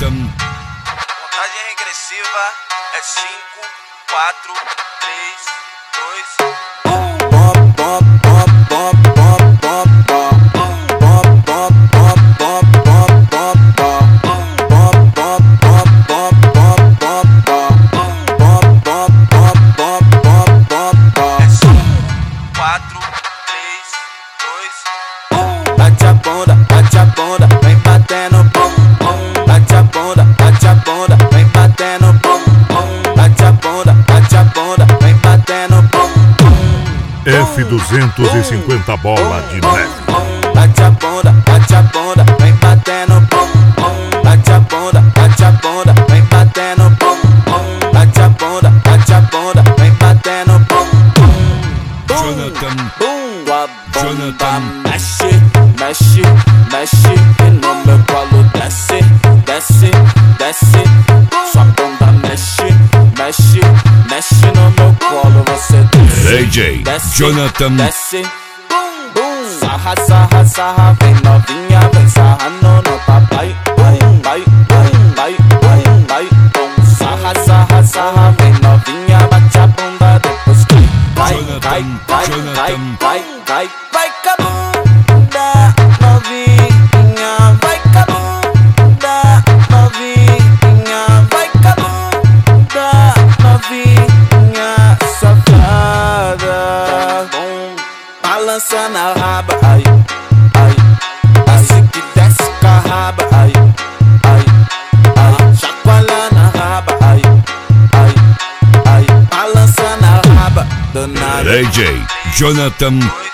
Jonathan. Contagem regressiva é 5, 4, 3, 2, 1. Bate a bunda, vem batendo bum bum. Bate a bunda, vem batendo bum bum. Bate a bunda, vem batendo bum bum. F250 bola de neve. Bate a bunda, vem batendo bum bum. Bate a bunda, vem batendo bum bum. Bate a bunda, vem batendo bum bum. Jonathan. Mexe, mexe, mexe e no meu colo desce, desce, desce. Sua bunda mexe, mexe, mexe no meu colo. Você desce, DJ desce, Jonathan. desce. Sarra, sarra, sarra, vem novinha, vem sarrando no papai. Vai, vai, vai, vai, vai, vai. Sarra, sarra, sarra, vem novinha, bate a bunda, depois cai. Vai, vai, vai, vai, vai, vai, vai com a bunda novinha, vai com a bunda novinha, vai com a bunda novinha, safada. Balança na raba, ai, ai, assim que desce com a raba, ai, ai, ai, chacoalha na raba, ai, ai, ai, balança na raba, danada. DJ Jonathan.